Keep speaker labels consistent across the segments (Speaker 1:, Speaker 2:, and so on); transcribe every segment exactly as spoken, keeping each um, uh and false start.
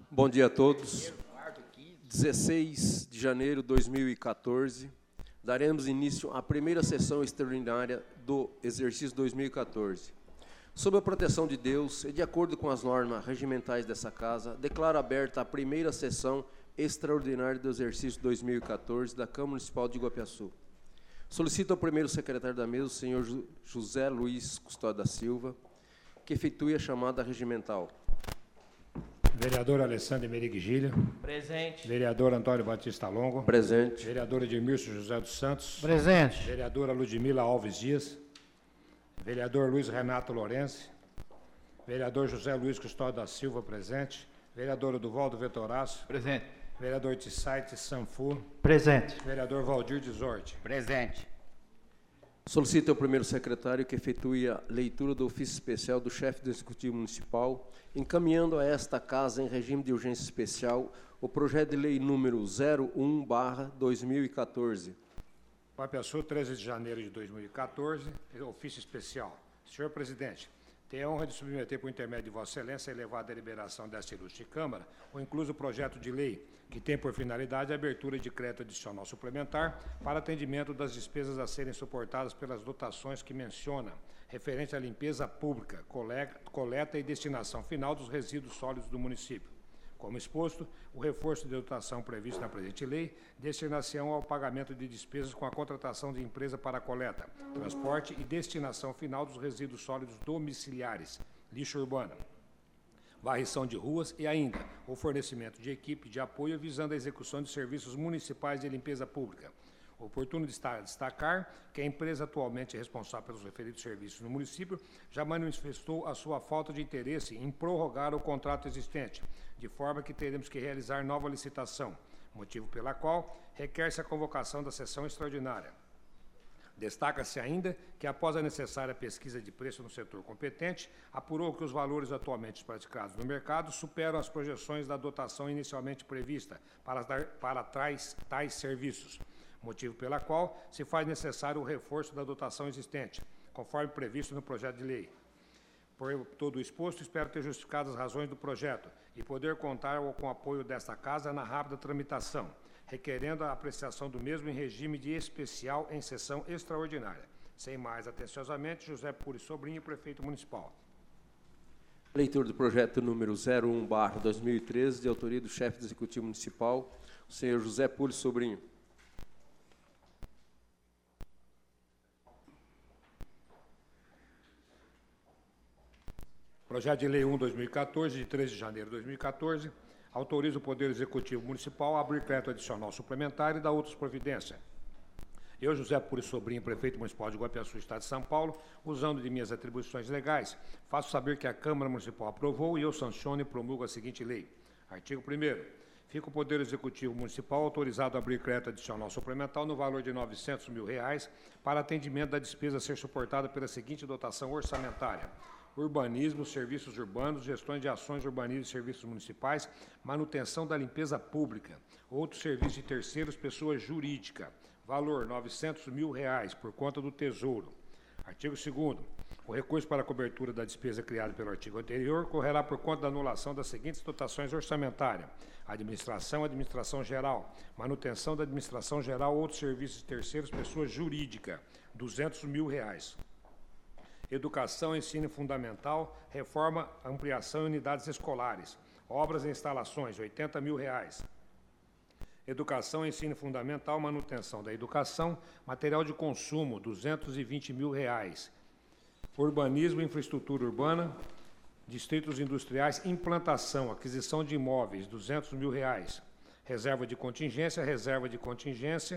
Speaker 1: Bom dia a todos. dezesseis de janeiro de dois mil e quatorze, daremos início à primeira sessão extraordinária do exercício dois mil e quatorze. Sob a proteção de Deus e de acordo com as normas regimentais dessa Casa, declaro aberta a primeira sessão extraordinária do exercício dois mil e quatorze da Câmara Municipal de Iguapiaçu. Solicito ao primeiro secretário da mesa, o senhor José Luiz Custódio da Silva, que efetue a chamada regimental.
Speaker 2: Vereador Alessandro Emerig Gília.
Speaker 3: Presente.
Speaker 2: Vereador Antônio Batista Longo.
Speaker 1: Presente.
Speaker 2: Vereador Edmilson José dos Santos.
Speaker 3: Presente.
Speaker 2: Vereadora Ludmila Alves Dias. Vereador Luiz Renato Lourenço. Vereador José Luiz Custódio da Silva, presente. Vereador Duvaldo Vetoraço.
Speaker 3: Presente.
Speaker 2: Vereador Tissaite Sanfu.
Speaker 3: Presente.
Speaker 2: Vereador Valdir Desorte.
Speaker 3: Presente.
Speaker 1: Solicito ao primeiro secretário que efetue a leitura do ofício especial do chefe do Executivo Municipal, encaminhando a esta Casa, em regime de urgência especial, o projeto de lei número zero um barra dois mil e quatorze.
Speaker 2: Iguapiaçu, treze de janeiro de dois mil e quatorze, ofício especial. Senhor presidente, tenho a honra de submeter, por intermédio de Vossa Excelência, a elevada deliberação desta ilustre Câmara, o incluso projeto de lei, que tem por finalidade a abertura de crédito adicional suplementar para atendimento das despesas a serem suportadas pelas dotações que menciona, referente à limpeza pública, coleta e destinação final dos resíduos sólidos do município. Como exposto, o reforço de dotação previsto na presente lei destina-se ao pagamento de despesas com a contratação de empresa para coleta, transporte e destinação final dos resíduos sólidos domiciliares, lixo urbano, varrição de ruas e ainda o fornecimento de equipe de apoio visando a execução de serviços municipais de limpeza pública. Oportuno destacar que a empresa atualmente responsável pelos referidos serviços no município já manifestou a sua falta de interesse em prorrogar o contrato existente, de forma que teremos que realizar nova licitação, motivo pela qual requer-se a convocação da sessão extraordinária. Destaca-se ainda que, após a necessária pesquisa de preço no setor competente, apurou que os valores atualmente praticados no mercado superam as projeções da dotação inicialmente prevista para, dar, para tais, tais serviços, motivo pela qual se faz necessário o reforço da dotação existente, conforme previsto no projeto de lei. Por todo o exposto, espero ter justificado as razões do projeto e poder contar com o apoio desta Casa na rápida tramitação, requerendo a apreciação do mesmo em regime de especial em sessão extraordinária. Sem mais, atenciosamente, José Puri Sobrinho, Prefeito Municipal.
Speaker 1: Leitura do projeto número zero um barra dois mil e treze, de autoria do chefe do Executivo Municipal, o senhor José Puri Sobrinho.
Speaker 2: Projeto de Lei um barra dois mil e quatorze, de treze de janeiro de dois mil e quatorze, autoriza o Poder Executivo Municipal a abrir crédito adicional suplementar e dar outras providências. Eu, José Puri Sobrinho, Prefeito Municipal de Iguapiaçu, Estado de São Paulo, usando de minhas atribuições legais, faço saber que a Câmara Municipal aprovou e eu sanciono e promulgo a seguinte lei. Artigo primeiro. Fica o Poder Executivo Municipal autorizado a abrir crédito adicional suplementar no valor de novecentos mil reais para atendimento da despesa a ser suportada pela seguinte dotação orçamentária: urbanismo, serviços urbanos, gestões de ações urbanismo e serviços municipais, manutenção da limpeza pública, outros serviços de terceiros, pessoa jurídica, valor novecentos mil reais por conta do Tesouro. Artigo segundo. O recurso para a cobertura da despesa criada pelo artigo anterior correrá por conta da anulação das seguintes dotações orçamentárias: administração, administração geral, manutenção da administração geral, outros serviços de terceiros, pessoa jurídica, duzentos mil reais. Educação, ensino fundamental, reforma, ampliação e unidades escolares, obras e instalações, oitenta mil reais. Educação, ensino fundamental, manutenção da educação, material de consumo, duzentos e vinte mil reais. Urbanismo e infraestrutura urbana, distritos industriais, implantação, aquisição de imóveis, duzentos mil reais. Reserva de contingência, reserva de contingência,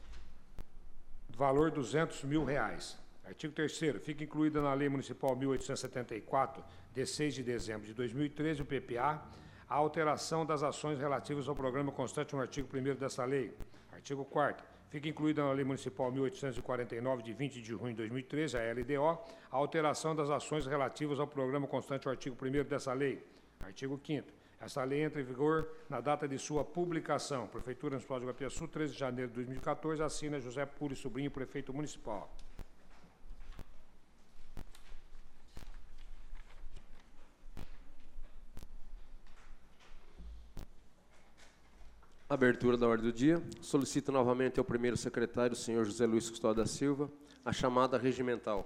Speaker 2: valor duzentos mil reais. Artigo terceiro. Fica incluída na Lei Municipal mil oitocentos e setenta e quatro, de seis de dezembro de dois mil e treze, o P P A, a alteração das ações relativas ao programa constante no artigo primeiro dessa lei. Artigo quarto. Fica incluída na Lei Municipal mil oitocentos e quarenta e nove, de vinte de junho de dois mil e treze, a L D O, a alteração das ações relativas ao programa constante no artigo primeiro dessa lei. Artigo quinto. Essa lei entra em vigor na data de sua publicação. Prefeitura Municipal de Iguapiaçu, treze de janeiro de dois mil e quatorze, assina José Puri Sobrinho, Prefeito Municipal.
Speaker 1: Abertura da ordem do dia. Solicito novamente ao primeiro secretário, o senhor José Luiz Custódio da Silva, a chamada regimental.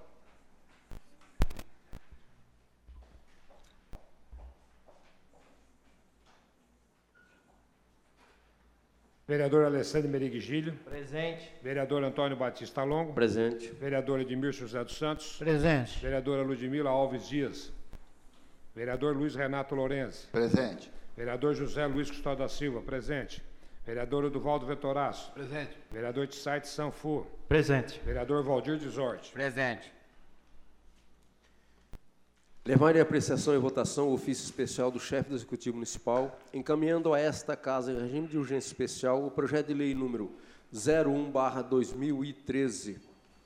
Speaker 2: Vereador Alessandro Merigigilho.
Speaker 3: Presente.
Speaker 2: Vereador Antônio Batista Longo.
Speaker 1: Presente.
Speaker 2: Vereador Edmilson José dos Santos.
Speaker 3: Presente.
Speaker 2: Vereadora Ludmila Alves Dias. Vereador Luiz Renato Lourenço.
Speaker 4: Presente.
Speaker 2: Vereador José Luiz Custódio da Silva. Presente. Vereador Eduvaldo Vetoraço.
Speaker 3: Presente.
Speaker 2: Vereador Tissait Sanfu.
Speaker 3: Presente.
Speaker 2: Vereador Valdir Desorte.
Speaker 3: Presente.
Speaker 1: Levar em apreciação e votação o ofício especial do chefe do Executivo Municipal, encaminhando a esta Casa, em regime de urgência especial, o projeto de lei número zero um barra dois mil e treze.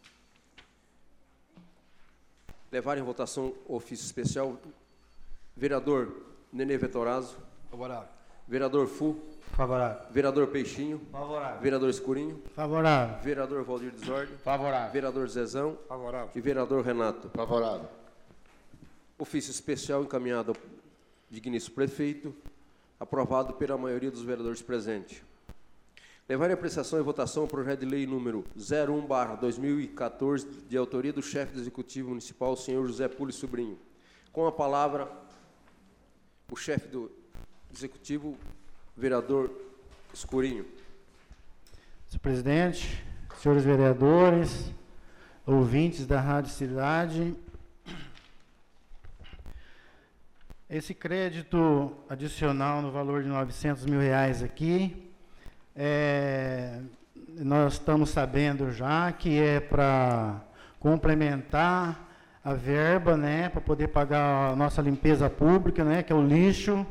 Speaker 1: Levar em votação o ofício especial, vereador Nenê Vetorazzo.
Speaker 3: Favorável.
Speaker 1: Vereador Fu.
Speaker 3: Favorável.
Speaker 1: Vereador Peixinho.
Speaker 3: Favorável.
Speaker 1: Vereador Escurinho.
Speaker 3: Favorável.
Speaker 1: Vereador Valdir Desordem.
Speaker 3: Favorável.
Speaker 1: Vereador Zezão.
Speaker 2: Favorável.
Speaker 1: E vereador Renato.
Speaker 4: Favorável.
Speaker 1: Ofício especial encaminhado ao digníssimo prefeito, aprovado pela maioria dos vereadores presentes. Levar em apreciação e votação o projeto de lei número zero um barra dois mil e quatorze, de autoria do chefe do Executivo Municipal, o senhor José Pulli Sobrinho. Com a palavra, o chefe do Executivo, vereador Escurinho.
Speaker 3: Senhor presidente, senhores vereadores, ouvintes da Rádio Cidade, esse crédito adicional no valor de novecentos mil reais aqui, é, nós estamos sabendo já que é para complementar a verba, né, para poder pagar a nossa limpeza pública, né, que é o lixo.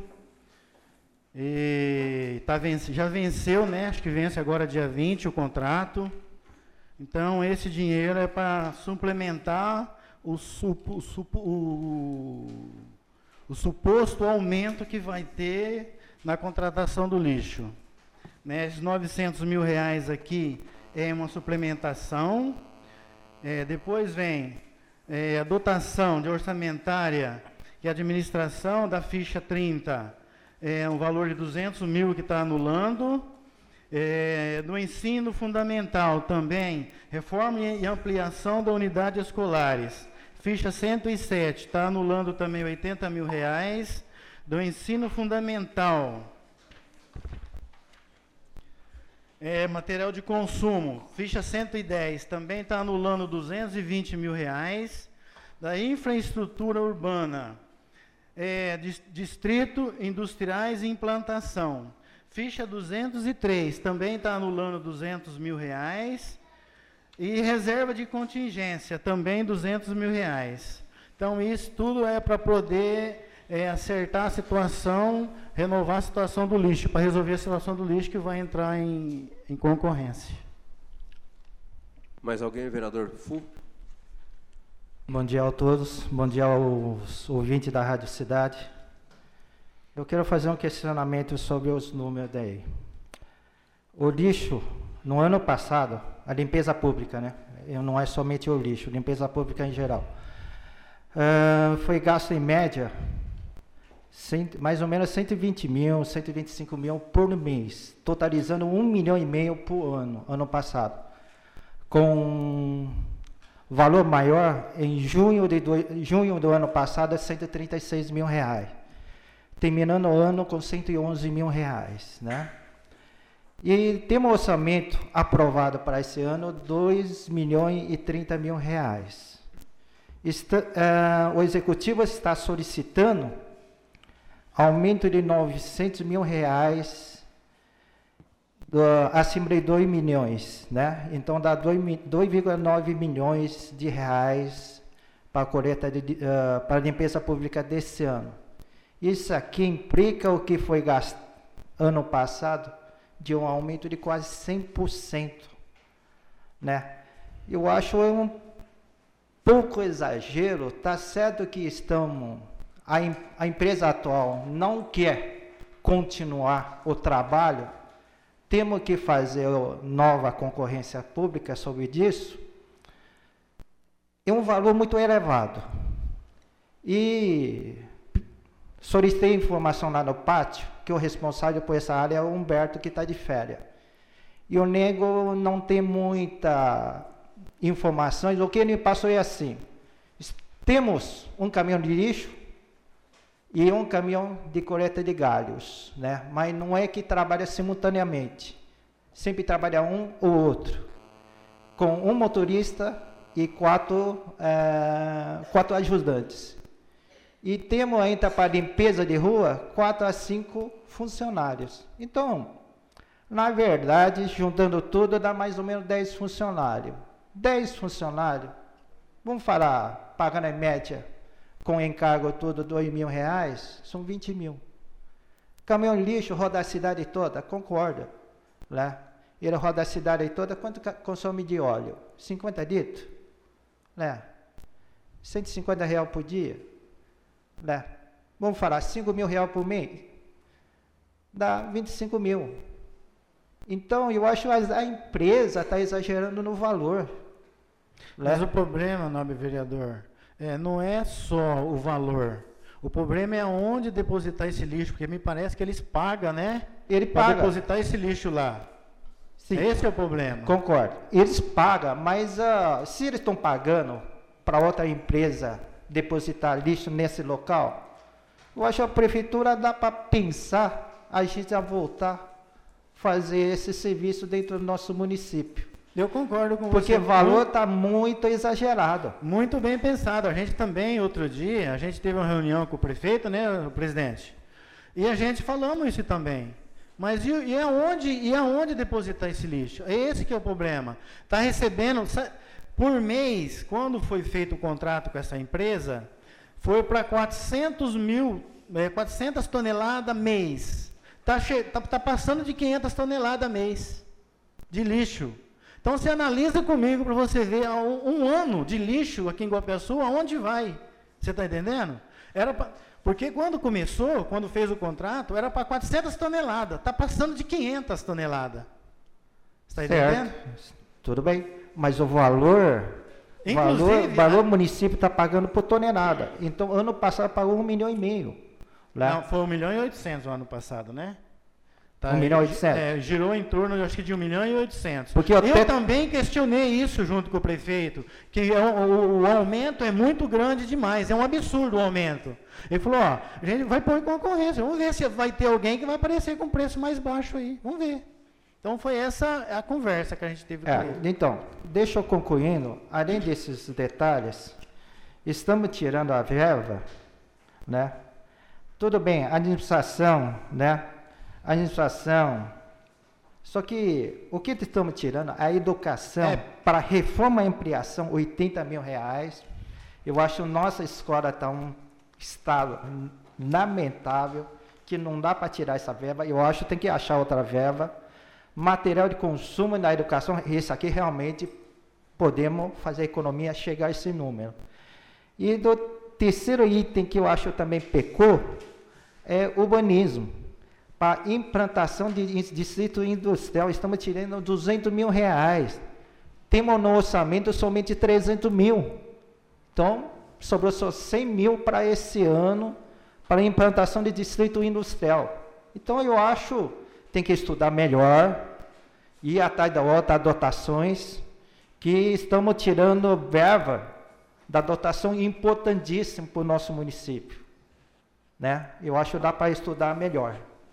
Speaker 3: E tá venci, já venceu, né, acho que vence agora dia vinte o contrato. Então, esse dinheiro é para suplementar o, supo, o, supo, o o suposto aumento que vai ter na contratação do lixo. Né, esses novecentos mil reais aqui é uma suplementação. É, depois vem é, a dotação de orçamentária e administração da ficha trinta, é um valor de duzentos mil que está anulando. É, do ensino fundamental também, reforma e ampliação da unidade escolares. Ficha cento e sete, está anulando também oitenta mil reais. Do ensino fundamental, é, material de consumo, ficha cento e dez, também está anulando duzentos e vinte mil reais. Da infraestrutura urbana, é, distrito, industriais e implantação, ficha duzentos e três, também está anulando duzentos mil reais. E reserva de contingência, também duzentos mil reais. Então, isso tudo é para poder é, acertar a situação, renovar a situação do lixo, para resolver a situação do lixo que vai entrar em, em concorrência.
Speaker 1: Mais alguém, vereador Fu?
Speaker 5: Bom dia a todos, bom dia aos ouvintes da Rádio Cidade. Eu quero fazer um questionamento sobre os números daí. O lixo, no ano passado, a limpeza pública, né? Não é somente o lixo, limpeza pública em geral. Uh, foi gasto em média cento, mais ou menos cento e vinte mil, cento e vinte e cinco mil por mês, totalizando um milhão e meio por ano, ano passado. Com valor maior, em junho, de do, junho do ano passado, é cento e trinta e seis mil reais. Terminando o ano com cento e onze mil reais, né? E temos um orçamento aprovado para esse ano, dois milhões e trinta mil reais. Está, uh, o Executivo está solicitando aumento de novecentos mil reais, do, acima de dois milhões, né? Então, dá dois vírgula nove milhões de reais para a coleta, de, uh, para a limpeza pública desse ano. Isso aqui implica o que foi gasto ano passado, de um aumento de quase cem por cento, né? Eu acho um pouco exagero. Tá certo que estamos, a, a empresa atual não quer continuar o trabalho, temos que fazer nova concorrência pública sobre isso, é um valor muito elevado. E solicitei informação lá no pátio, que o responsável por essa área é o Humberto, que está de férias. E o nego não tem muita informações. O que ele passou é assim: temos um caminhão de lixo e um caminhão de coleta de galhos, né? Mas não é que trabalha simultaneamente. Sempre trabalha um ou outro, com um motorista e quatro, é, quatro ajudantes. E temos ainda para limpeza de rua quatro a cinco funcionários. Então, na verdade, juntando tudo, dá mais ou menos dez funcionários. dez funcionários, vamos falar, pagando em média, com encargo tudo, dois mil reais, são vinte mil. Caminhão de lixo roda a cidade toda, concorda, né? Ele roda a cidade toda, quanto consome de óleo? cinquenta litros? Né? cento e cinquenta reais por dia? Né? Vamos falar, cinco mil reais por mês? Dá vinte e cinco mil. Então, eu acho que a empresa está exagerando no valor.
Speaker 3: Mas né? O problema, nobre vereador, é, não é só o valor. O problema é onde depositar esse lixo, porque me parece que eles pagam, né?
Speaker 5: Ele
Speaker 3: para
Speaker 5: paga.
Speaker 3: depositar esse lixo lá. Sim. Esse é o problema.
Speaker 5: Concordo. Eles pagam, mas uh, se eles estão pagando para outra empresa depositar lixo nesse local, eu acho que a prefeitura dá para pensar a gente a voltar a fazer esse serviço dentro do nosso município.
Speaker 3: Eu concordo com
Speaker 5: Porque
Speaker 3: você.
Speaker 5: Porque o valor está muito exagerado.
Speaker 3: Muito bem pensado. A gente também, outro dia, a gente teve uma reunião com o prefeito, né, o presidente? E a gente falamos isso também. Mas e, e, aonde, e aonde depositar esse lixo? É esse que é o problema. Está recebendo, por mês, quando foi feito o contrato com essa empresa, foi para quatrocentos mil, é, quatrocentas toneladas mês. Está tá, tá passando de quinhentas toneladas mês de lixo. Então, você analisa comigo para você ver um, um ano de lixo aqui em Guapiaçu, aonde vai? Você está entendendo? Era pra, porque quando começou, quando fez o contrato, era para quatrocentas toneladas. Está passando de quinhentas toneladas. Você está entendendo?
Speaker 5: Tudo bem. Mas o valor, valor, valor a... município está pagando por tonelada. Então, ano passado pagou um milhão e meio. Lá.
Speaker 3: Não, foi um milhão e oitocentos o ano passado, né? Tá,
Speaker 5: um milhão e oitocentos?
Speaker 3: É, girou em torno, eu acho que de um milhão e oitocentos.
Speaker 5: Porque eu,
Speaker 3: eu
Speaker 5: te...
Speaker 3: também questionei isso junto com o prefeito, que é, o, o aumento é muito grande demais, é um absurdo o aumento. Ele falou, ó, a gente vai pôr em concorrência, vamos ver se vai ter alguém que vai aparecer com preço mais baixo aí, vamos ver. Então foi essa a conversa que a gente teve
Speaker 5: é,
Speaker 3: com ele.
Speaker 5: Então, deixa eu concluindo, além desses detalhes, estamos tirando a verba, né? Tudo bem, a administração, né? A administração, só que o que estamos tirando? A educação, é. Para reforma e ampliação, oitenta mil reais. Eu acho que nossa escola está um estado lamentável, que não dá para tirar essa verba. Eu acho que tem que achar outra verba. Material de consumo na educação, esse aqui realmente podemos fazer a economia chegar a esse número. E do terceiro item que eu acho também pecou, é urbanismo. Para implantação de distrito industrial, estamos tirando duzentos mil reais. Temos no orçamento somente trezentos mil. Então, sobrou só cem mil para esse ano, para implantação de distrito industrial. Então, eu acho que tem que estudar melhor, ir atrás da outras dotações, que estamos tirando verba da dotação importantíssima para o nosso município. Né? Eu acho que dá para estudar melhor.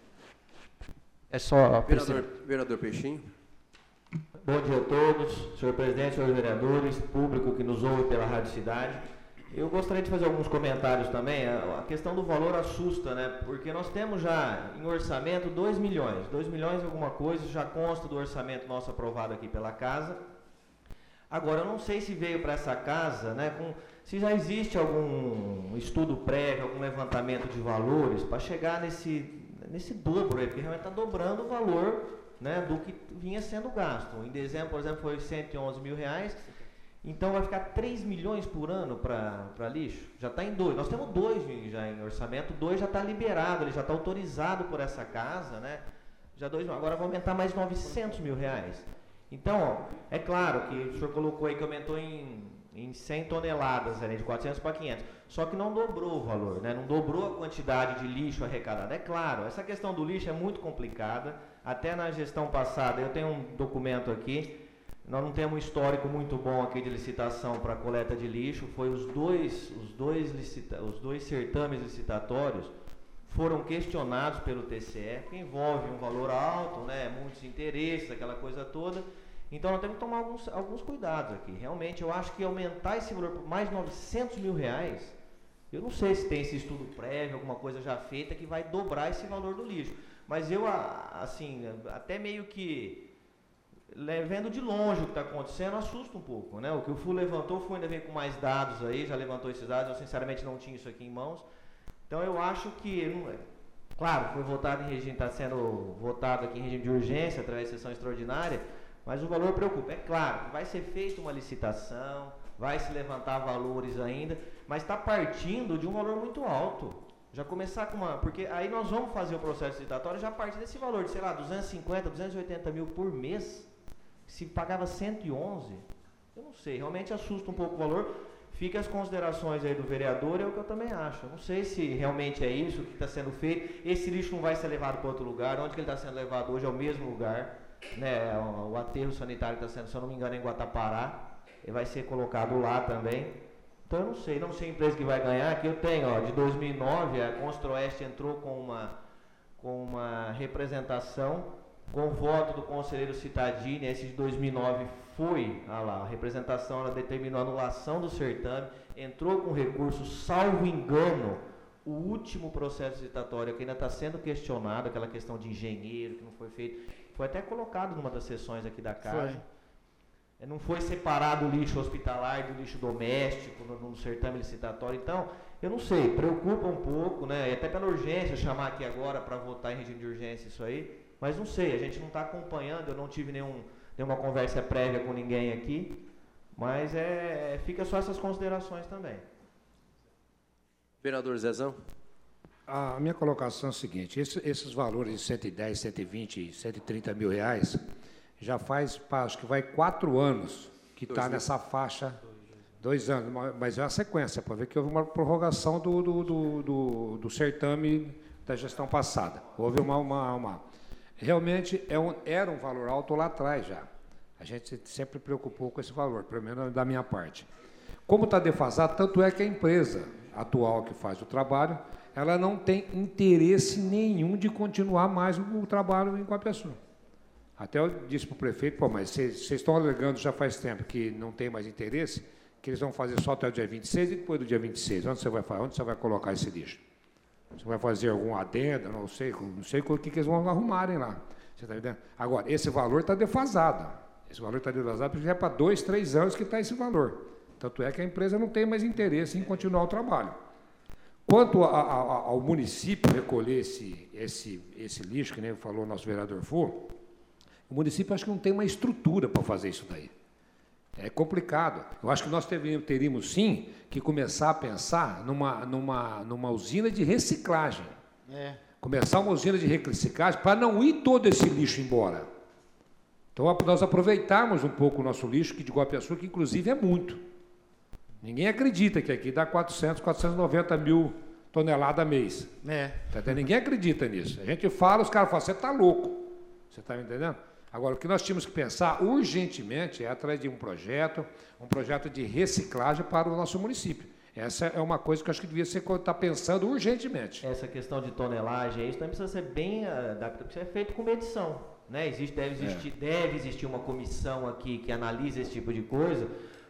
Speaker 5: É só,
Speaker 1: vereador, vereador Peixinho.
Speaker 4: Bom dia a todos, senhor presidente, senhores vereadores, público que nos ouve pela Rádio Cidade. Eu gostaria de fazer alguns comentários também. A questão do valor assusta, né? Porque nós temos já em orçamento dois milhões. dois milhões e alguma coisa já consta do orçamento nosso aprovado aqui pela casa. Agora, eu não sei se veio para essa casa, né, com, se já existe algum estudo prévio, algum levantamento de valores para chegar nesse... nesse dobro aí, porque realmente está dobrando o valor, né, do que vinha sendo gasto. Em dezembro, por exemplo, foi cento e onze mil reais, então vai ficar três milhões por ano para lixo. Já está em dois. Nós temos dois já em orçamento, dois já está liberado, ele já está autorizado por essa casa, né? Já dois, agora vai aumentar mais novecentos mil reais. Então, ó, é claro que o senhor colocou aí que aumentou em, em cem toneladas, né, de quatrocentos para quinhentos. só que não dobrou o valor, né? Não dobrou a quantidade de lixo arrecadado. É claro, essa questão do lixo é muito complicada, até na gestão passada, eu tenho um documento aqui, nós não temos um histórico muito bom aqui de licitação para coleta de lixo, foi os dois, os dois, licita, os dois certames licitatórios foram questionados pelo T C E, que envolve um valor alto, né, muitos interesses, aquela coisa toda. Então nós temos que tomar alguns, alguns cuidados aqui. Realmente eu acho que aumentar esse valor por mais de novecentos mil reais, eu não sei se tem esse estudo prévio, alguma coisa já feita que vai dobrar esse valor do lixo. Mas eu, assim, até meio que, vendo de longe o que está acontecendo, assusta um pouco, né? O que o F U levantou, o F U ainda vem com mais dados aí, já levantou esses dados, eu sinceramente não tinha isso aqui em mãos. Então eu acho que, claro, foi votado em regime, está sendo votado aqui em regime de urgência, através de sessão extraordinária, mas o valor preocupa. É claro que vai ser feita uma licitação, vai se levantar valores ainda, mas está partindo de um valor muito alto. Já começar com uma... Porque aí nós vamos fazer o processo licitatório já a partir desse valor de, sei lá, duzentos e cinquenta, duzentos e oitenta mil por mês. Se pagava cento e onze, eu não sei, realmente assusta um pouco o valor. Fica as considerações aí do vereador, é o que eu também acho. Eu não sei se realmente é isso que está sendo feito. Esse lixo não vai ser levado para outro lugar. Onde que ele está sendo levado hoje é o mesmo lugar. Né? O, o aterro sanitário está sendo, se eu não me engano, em Guatapará. Ele vai ser colocado lá também. Então eu não sei, não sei a empresa que vai ganhar. Aqui eu tenho, ó, de dois mil e nove, a Construoeste entrou com uma, com uma representação, com o voto do conselheiro Cittadini. Esse de dois mil e nove foi, ah lá, a representação, ela determinou a anulação do certame, entrou com recurso, salvo engano, o último processo licitatório que ainda está sendo questionado, aquela questão de engenheiro que não foi feito, foi até colocado numa das sessões aqui da casa. Foi. Não foi separado o lixo hospitalar do lixo doméstico no, no certame licitatório. Então, eu não sei, preocupa um pouco, né? E até pela urgência, chamar aqui agora para votar em regime de urgência isso aí, mas não sei, a gente não está acompanhando, eu não tive nenhum, nenhuma conversa prévia com ninguém aqui, mas é, fica só essas considerações também.
Speaker 1: Vereador Zezão.
Speaker 2: A minha colocação é a seguinte, esse, esses valores de cento e dez, cento e vinte, cento e trinta mil reais, já faz, acho que vai quatro anos que está nessa faixa, dois anos, mas é uma sequência, para ver que houve uma prorrogação do, do, do, do, do certame da gestão passada. Houve uma... uma, uma realmente é um, era um valor alto lá atrás já. A gente sempre preocupou com esse valor, pelo menos da minha parte. Como está defasado, tanto é que a empresa atual que faz o trabalho, ela não tem interesse nenhum de continuar mais o, o trabalho em Guapiaçu. Até eu disse para o prefeito, pô, mas vocês estão alegando já faz tempo que não tem mais interesse, que eles vão fazer só até o dia vinte e seis e depois do dia vinte e seis, onde você vai, onde você vai colocar esse lixo? Você vai fazer algum adendo, não sei, não sei o que, que eles vão arrumarem lá. Você está entendendo? Agora, esse valor está defasado. Esse valor está defasado porque já é para dois, três anos que está esse valor. Tanto é que a empresa não tem mais interesse em continuar o trabalho. Quanto a, a, ao município recolher esse, esse, esse lixo, que nem falou o nosso vereador F U, o município acho que não tem uma estrutura para fazer isso daí. É complicado. Eu acho que nós teríamos, teríamos sim, que começar a pensar numa, numa, numa usina de reciclagem. É. Começar uma usina de reciclagem para não ir todo esse lixo embora. Então, nós aproveitarmos um pouco o nosso lixo, que de Guapiaçu, que inclusive é muito. Ninguém acredita que aqui dá quatrocentos, quatrocentos e noventa mil toneladas mês. É. Tá, ninguém acredita nisso. A gente fala, os caras falam, você está louco. Você está me entendendo? Agora, o que nós tínhamos que pensar urgentemente é atrás de um projeto, um projeto de reciclagem para o nosso município. Essa é uma coisa que eu acho que devia ser estar pensando urgentemente.
Speaker 4: Essa questão de tonelagem, isso também precisa ser bem, precisa ser feito com medição, né? Existe, deve existir, é. deve existir uma comissão aqui que analisa esse tipo de coisa,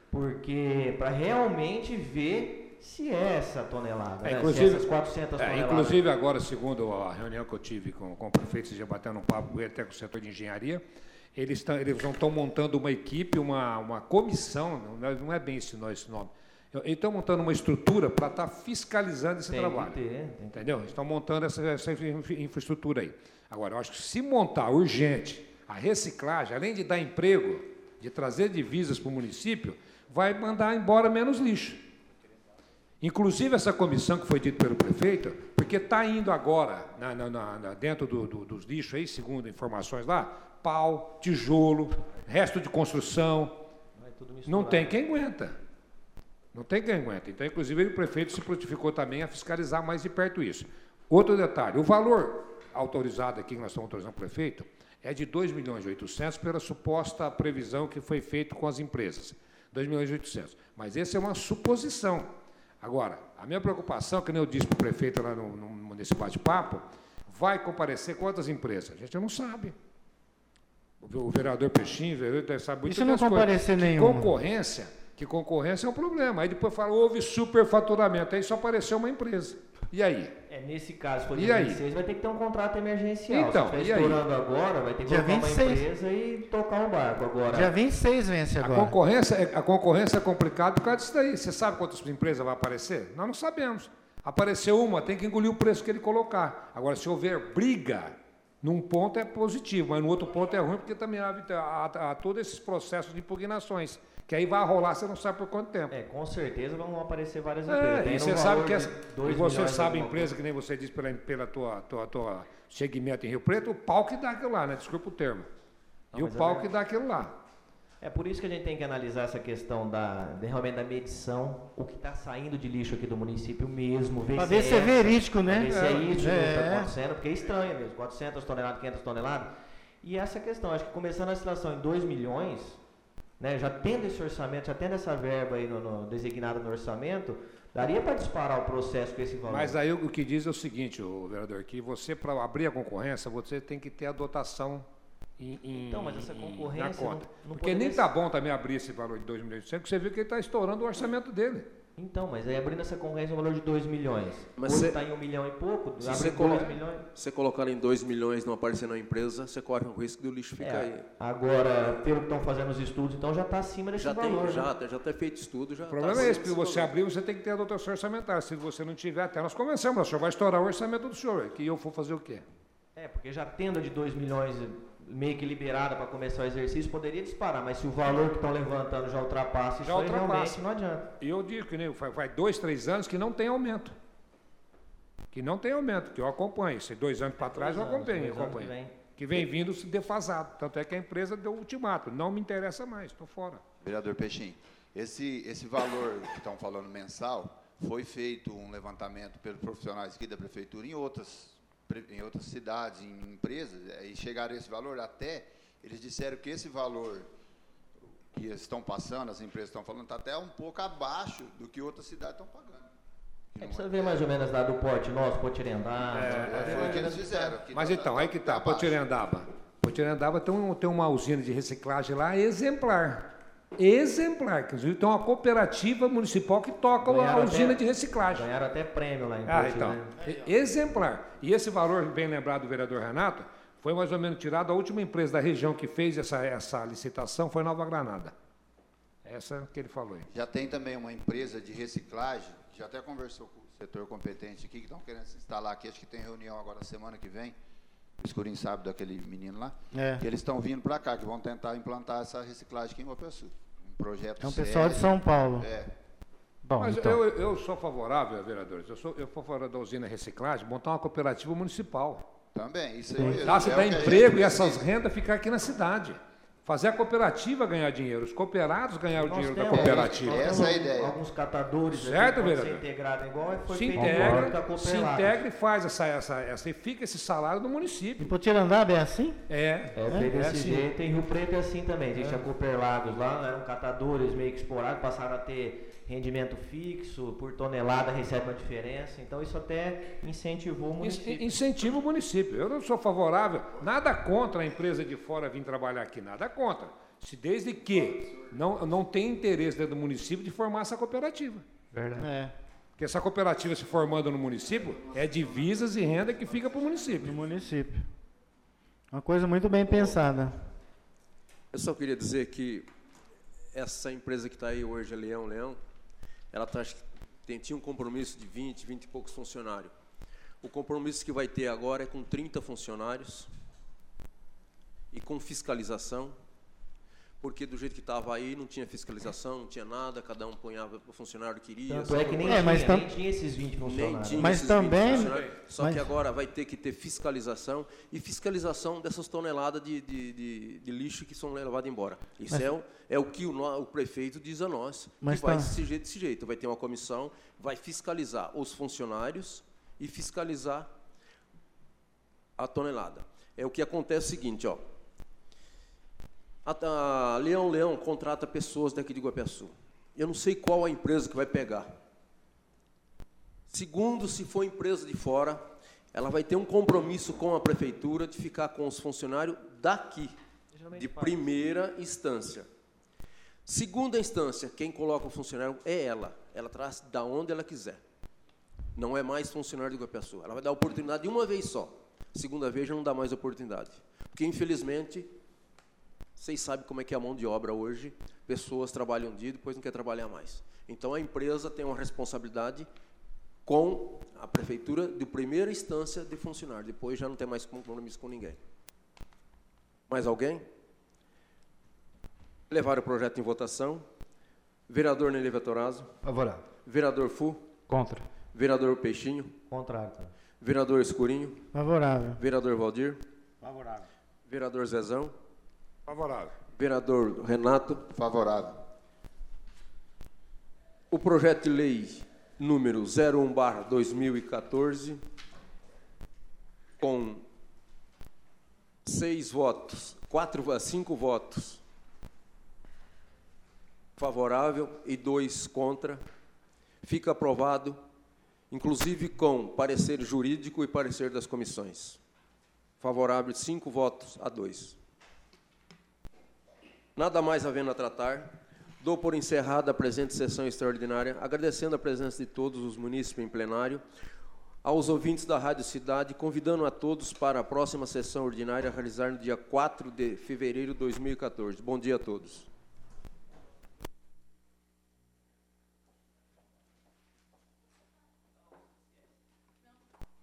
Speaker 4: porque para realmente ver se é essa tonelada,
Speaker 2: é,
Speaker 4: né?
Speaker 2: Inclusive,
Speaker 4: se essas quatrocentas
Speaker 2: é,
Speaker 4: toneladas.
Speaker 2: Inclusive agora, segundo a reunião que eu tive com, com o prefeito, já batendo um papo até com o setor de engenharia, eles estão eles estão montando uma equipe, uma, uma comissão, não, não é bem esse, esse nome, eles estão montando uma estrutura para estar fiscalizando esse
Speaker 4: tem
Speaker 2: trabalho.
Speaker 4: Que ter, tem
Speaker 2: entendeu? Estão montando essa, essa infraestrutura aí. Agora, eu acho que se montar urgente a reciclagem, além de dar emprego, de trazer divisas para o município, vai mandar embora menos lixo. Inclusive, essa comissão que foi dita pelo prefeito, porque está indo agora, na, na, na, dentro do, do, dos lixos, aí, segundo informações lá, pau, tijolo, resto de construção, não tem quem aguenta. Não tem quem aguenta. Então, inclusive, o prefeito se prontificou também a fiscalizar mais de perto isso. Outro detalhe, o valor autorizado aqui, que nós estamos autorizando o prefeito, é de dois milhões e oitocentos pela suposta previsão que foi feita com as empresas. dois milhões e oitocentos. Mas essa é uma suposição. Agora, a minha preocupação, que nem eu disse para o prefeito lá no, no, nesse bate-papo, vai comparecer quantas empresas? A gente não sabe. O vereador Peixinho, o vereador sabe muito.
Speaker 3: Isso não comparecer nenhuma.
Speaker 2: Concorrência, que concorrência é um problema. Aí depois fala, houve superfaturamento, aí só apareceu uma empresa. E aí?
Speaker 4: É, nesse caso, se for
Speaker 2: E
Speaker 4: dia
Speaker 2: aí?
Speaker 4: vinte e seis, vai ter que ter um contrato emergencial.
Speaker 2: Então,
Speaker 4: se
Speaker 2: e
Speaker 4: estiver
Speaker 2: aí?
Speaker 4: estourando agora, vai ter que
Speaker 3: Dia
Speaker 4: colocar uma
Speaker 3: vinte e seis.
Speaker 4: empresa e tocar o barco agora.
Speaker 3: Dia vinte e seis vence
Speaker 2: A
Speaker 3: agora.
Speaker 2: concorrência, é- a concorrência é complicada por causa disso daí. Você sabe quantas empresas vão aparecer? Nós não sabemos. Apareceu uma, tem que engolir o preço que ele colocar. Agora, se houver briga, num ponto é positivo, mas no outro ponto é ruim, porque também há, há, há todos esses processos de impugnações, que aí vai rolar, você não sabe por quanto tempo.
Speaker 4: É, com certeza vão aparecer várias
Speaker 2: É,
Speaker 4: empresas. Tem
Speaker 2: e
Speaker 4: no
Speaker 2: você
Speaker 4: valor
Speaker 2: sabe que
Speaker 4: de
Speaker 2: essa,
Speaker 4: dois
Speaker 2: e você
Speaker 4: milhões
Speaker 2: sabe a
Speaker 4: alguma
Speaker 2: empresa, que nem você disse pela, pela tua, tua, tua segmento em Rio Preto, o pau que dá aquilo lá, né? Desculpa o termo.
Speaker 4: Não,
Speaker 2: e o
Speaker 4: mas é
Speaker 2: pau
Speaker 4: verdade.
Speaker 2: que dá aquilo lá.
Speaker 4: É por isso que a gente tem que analisar essa questão da, de, realmente da medição, o que está saindo de lixo aqui do município mesmo, ver
Speaker 3: Pra
Speaker 4: se
Speaker 3: ver
Speaker 4: é
Speaker 3: se é
Speaker 4: essa,
Speaker 3: verídico, né?
Speaker 4: pra ver se é isso que
Speaker 3: É.
Speaker 4: está acontecendo, porque é estranho mesmo, quatrocentas toneladas, quinhentas toneladas. E essa questão, acho que começando a situação em dois milhões, né, já tendo esse orçamento, já tendo essa verba aí no, no, designada no orçamento, daria para disparar o processo com esse valor.
Speaker 2: Mas aí o que diz é o seguinte, o vereador, que você, para abrir a concorrência, você tem que ter a dotação em, em,
Speaker 4: Então, mas essa
Speaker 2: em-
Speaker 4: concorrência
Speaker 2: na conta.
Speaker 4: não- não
Speaker 2: Porque
Speaker 4: poderia
Speaker 2: nem
Speaker 4: ser-
Speaker 2: está bom também abrir esse valor de dois milhões e cem, porque você viu que ele está estourando o orçamento dele.
Speaker 4: Então, mas aí abrindo essa concorrência no valor de dois milhões.
Speaker 1: Mas
Speaker 4: Hoje
Speaker 1: cê-
Speaker 4: está em um milhão e pouco,
Speaker 1: Se
Speaker 4: abre
Speaker 1: você,
Speaker 4: dois
Speaker 1: colo
Speaker 4: milhões.
Speaker 1: você colocar em dois milhões e não aparecer na empresa, você corre o risco do lixo ficar aí.
Speaker 4: É, agora, pelo que estão fazendo os estudos, então já está acima desse
Speaker 1: Já
Speaker 4: valor.
Speaker 1: tem,
Speaker 4: né?
Speaker 1: já, já tem feito estudo, já.
Speaker 2: O problema
Speaker 1: tá
Speaker 2: é esse,
Speaker 1: acima
Speaker 2: porque
Speaker 1: desse
Speaker 2: você
Speaker 1: valor.
Speaker 2: abrir, você tem que ter a dotação orçamentária. Se você não tiver, até nós convencemos, o senhor vai estourar o orçamento do senhor, que eu for fazer o quê?
Speaker 4: É, porque já tendo a de dois milhões meio que liberada para começar o exercício, poderia disparar, mas se o valor que estão levantando já ultrapassa isso
Speaker 2: Já
Speaker 4: aí,
Speaker 2: ultrapassa.
Speaker 4: realmente não adianta.
Speaker 2: E eu digo que nem faz, faz dois, três anos que não tem aumento. Que não tem aumento, que eu acompanho. Se dois anos para trás, eu
Speaker 4: Dois anos,
Speaker 2: acompanho.
Speaker 4: dois anos
Speaker 2: acompanho.
Speaker 4: que vem.
Speaker 2: Que vem vindo se defasado. Tanto é que a empresa deu ultimato. Não me interessa mais, estou fora.
Speaker 6: Vereador Peixinho, esse, esse valor que estão falando mensal, foi feito um levantamento pelos profissionais aqui da prefeitura em outras, pre- em outras cidades, em empresas, e chegaram a esse valor. Até eles disseram que esse valor que eles estão passando, as empresas estão falando, está até um pouco abaixo do que outras cidades estão pagando. Que
Speaker 4: É,
Speaker 6: não
Speaker 4: precisa ver mais ou menos lá do porte nosso, Potirendá.
Speaker 6: é, foi o que eles fizeram. que
Speaker 2: Mas
Speaker 6: tá-
Speaker 2: então, aí que está.
Speaker 6: abaixo.
Speaker 2: Potirendaba. Potirendaba tem, um, tem uma usina de reciclagem lá exemplar. Exemplar. Inclusive tem uma cooperativa municipal que toca a
Speaker 4: Ganharam
Speaker 2: usina
Speaker 4: até-
Speaker 2: de reciclagem.
Speaker 4: Ganharam até prêmio lá em
Speaker 2: Ah,
Speaker 4: Porto,
Speaker 2: então.
Speaker 4: né?
Speaker 2: E- Exemplar. E esse valor, bem lembrado do vereador Renato, foi mais ou menos tirado. A última empresa da região que fez essa, essa licitação foi Nova Granada. Essa que ele falou aí.
Speaker 6: Já tem também uma empresa de reciclagem, que já até conversou com o setor competente aqui, que estão querendo se instalar aqui, acho que tem reunião agora semana que vem, o Escurinho sabe daquele menino lá,
Speaker 3: É.
Speaker 6: que eles estão vindo para cá, que vão tentar implantar essa reciclagem aqui em Guapiaçu. Um projeto
Speaker 3: É um pessoal de
Speaker 6: sério.
Speaker 3: São Paulo.
Speaker 6: É,
Speaker 3: Bom,
Speaker 2: Mas
Speaker 3: então.
Speaker 2: eu, eu sou favorável, vereadores, eu sou, eu sou favorável da usina reciclagem, montar uma cooperativa municipal.
Speaker 6: também, isso aí mesmo.
Speaker 2: Dá se
Speaker 6: é
Speaker 2: dar
Speaker 6: o que a gente
Speaker 2: emprego e
Speaker 6: precisa.
Speaker 2: essas rendas ficar aqui na cidade. Fazer a cooperativa ganhar dinheiro, os cooperados ganhar o
Speaker 4: Nós
Speaker 2: dinheiro da
Speaker 4: temos-
Speaker 2: cooperativa.
Speaker 4: nós
Speaker 6: Essa é a
Speaker 4: temos
Speaker 6: ideia.
Speaker 4: Alguns catadores aqui
Speaker 2: Certo,
Speaker 4: que podem ser
Speaker 2: vereador?
Speaker 4: integrados igual foi
Speaker 2: Se
Speaker 4: feito
Speaker 2: integra,
Speaker 4: agora com a
Speaker 2: se
Speaker 4: Cooperlagos.
Speaker 2: integra e faz essa, essa, essa, e fica esse salário no
Speaker 3: Em
Speaker 2: município.
Speaker 3: Potirandaba é assim?
Speaker 2: É,
Speaker 4: É, foi
Speaker 2: é
Speaker 4: desse
Speaker 2: assim.
Speaker 4: jeito. Em Rio Preto é assim também. Existe a Cooperlagos lá, eram catadores meio que esporádicos, passaram a ter rendimento fixo, por tonelada recebe uma diferença. Então isso até incentivou o
Speaker 2: In-
Speaker 4: município.
Speaker 2: Incentiva o município. Eu não sou favorável, nada contra a empresa de fora vir trabalhar aqui, nada contra. Se desde que não, não tem interesse dentro do município de formar essa cooperativa.
Speaker 3: É.
Speaker 2: Porque essa cooperativa se formando no município é divisas e renda que fica para o
Speaker 3: No
Speaker 2: município.
Speaker 3: município. Uma coisa muito bem pensada.
Speaker 1: Eu só queria dizer que essa empresa que está aí hoje, a Leão Leão, ela tá, acho que tem, tinha um compromisso de vinte, vinte e poucos funcionários. O compromisso que vai ter agora é com trinta funcionários e com fiscalização, porque do jeito que estava aí não tinha fiscalização, não tinha nada, cada um punhava o funcionário que queria.
Speaker 4: Tanto é que nem,
Speaker 3: É, mas
Speaker 4: tinha,
Speaker 3: tam-
Speaker 4: nem tinha esses vinte
Speaker 1: Nem
Speaker 4: funcionários.
Speaker 1: tinha
Speaker 3: Mas
Speaker 1: esses
Speaker 3: também-
Speaker 1: vinte funcionários, Só
Speaker 3: mas-
Speaker 1: que agora vai ter que ter fiscalização e fiscalização dessas toneladas de, de, de, de lixo que são levadas embora. Isso
Speaker 3: Mas-
Speaker 1: é, o, é o que o, no- o prefeito diz a nós,
Speaker 3: Mas
Speaker 1: que vai
Speaker 3: tá-
Speaker 1: desse jeito, desse jeito. Vai ter uma comissão, vai fiscalizar os funcionários e fiscalizar a tonelada. É o que acontece o seguinte, ó. A, a Leão Leão contrata pessoas daqui de Iguapiaçu. Eu não sei qual a empresa que vai pegar. Segundo, se for empresa de fora, ela vai ter um compromisso com a prefeitura de ficar com os funcionários daqui, de primeira instância. Segunda instância, quem coloca o funcionário é ela. Ela traz da onde ela quiser. Não é mais funcionário de Iguapiaçu. Ela vai dar oportunidade de uma vez só. Segunda vez já não dá mais oportunidade. Porque, infelizmente, vocês sabem como é que é a mão de obra hoje. Pessoas trabalham um dia e depois não quer trabalhar mais. Então, a empresa tem uma responsabilidade com a prefeitura de primeira instância de funcionário. Depois já não tem mais compromisso com ninguém. Mais alguém? Levar o projeto em votação. Vereador Nelly Vettorazzo.
Speaker 2: Favorável.
Speaker 1: Vereador Fu.
Speaker 5: Contra.
Speaker 1: Vereador Peixinho.
Speaker 4: Contrário. Também.
Speaker 1: Vereador Escurinho.
Speaker 3: Favorável.
Speaker 1: Vereador Valdir.
Speaker 2: Favorável.
Speaker 1: Vereador Zezão.
Speaker 2: Favorável.
Speaker 1: Vereador Renato.
Speaker 6: Favorável.
Speaker 1: O projeto de lei número zero um barra dois mil e quatorze, com seis votos, quatro, cinco votos favorável e dois contra, fica aprovado, inclusive com parecer jurídico e parecer das comissões. Favorável, cinco votos a dois. Nada mais havendo a tratar, dou por encerrada a presente sessão extraordinária, agradecendo a presença de todos os munícipes em plenário, aos ouvintes da Rádio Cidade, convidando a todos para a próxima sessão ordinária a realizar no dia quatro de fevereiro de dois mil e quatorze. Bom dia a todos.